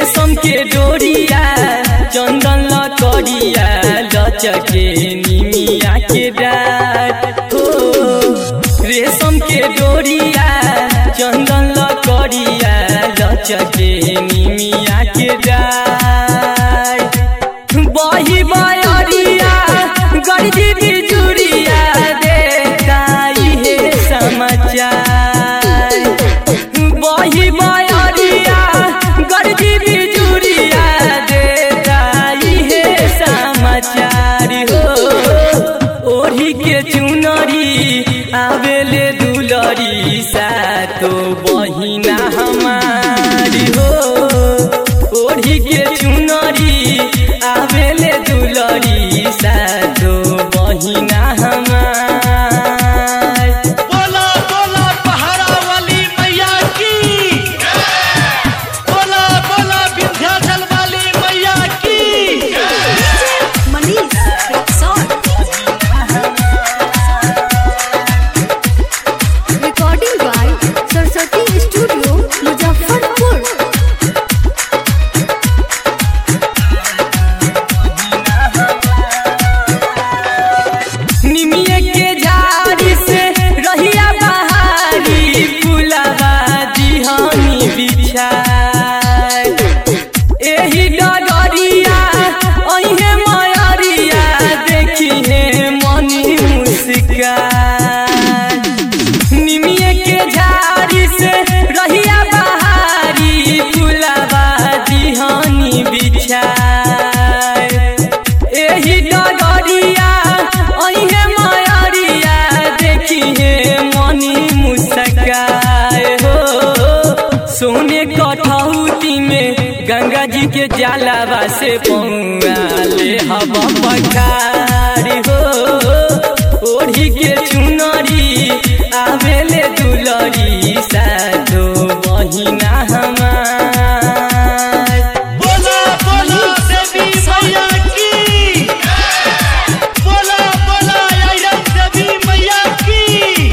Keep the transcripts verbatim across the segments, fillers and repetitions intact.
रेशम के डोरिया चंदन लकड़िया लचके निमिया के डाट हो। रेशम के डोरिया चंदन लकड़िया लचके निमिया के डाट। बही बयरिया गरजी बिजुरिया देखा इहे समाचार। बही बयरिया गरजी बिजुरिया देखा इहे समाचार हो। ओढ़ी के चुनरी आवेले दुलरी सातो बहिना हमारी हो। ओढ़ी के चुनरी आवेले दुलरी सातो बहिना हमार। बोला बोला पहाड़ा वाली मैया की, बोला बोला विंध्याचल वाली मैया की। Manish recording by Saraswati studio Muzaffarpur. निमिये के झाड़ी से रहिया बहारी फुलवा दिहनी बिछाए। एही डगरिया अइहे मयरिया देखी हे मनी मुस्कान। निमिये के झाड़ी से रहिया बहारी फुलवा दिहनी बिछाए। एही डगरिया अइहे मयरिया देखी हे मनी मुस्काए हो। सोने कठौती में गंगा जी के जलावा से पौआले हवा पखारी हो। ओढ़ी के चुनरी आवेले दुलरी सातो बहिना हमार। बोला बोला देवी मैया की, बोला बोला आयरन देवी मैया की।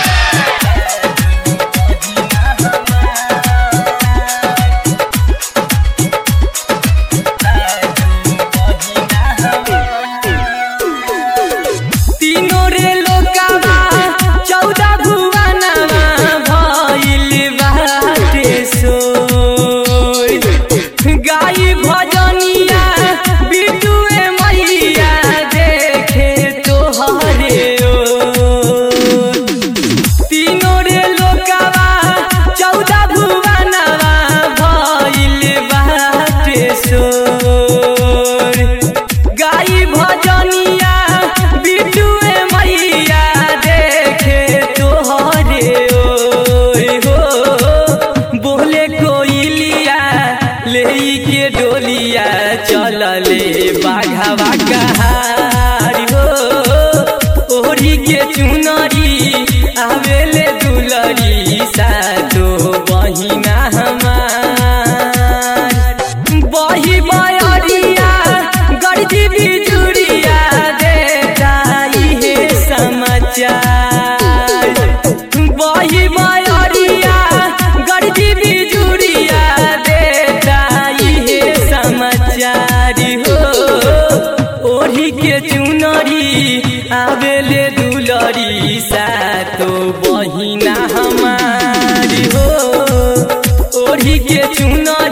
तीनों रे लोकावा चौदह भुवनवा भइल बाटे सोय। गाई भजनिया बिटुए मैया देखे तोहरे ओर। तीनों रे लोकावा चौदह भुवनवा भइल बाटे सोर। गाई भजनिया बिटुए मैया देखे तोहरे ओर हो। बोले कोइलिया लेई के डोलिया चलले बाघवा कहारी हो। ओढ़ी के चुनरी आवेले दुलरी सातो बहिना हमार। बही बयरिया गरजी बिजुरिया देखा इहे समाचार। बही बयरिया गरजी बिजुरिया देखा इहे समाचार हो। ओढ़ी के चुनरी आवेले दुलरी सातो बहिना हमारी हो। ओढ़ी के चुनरी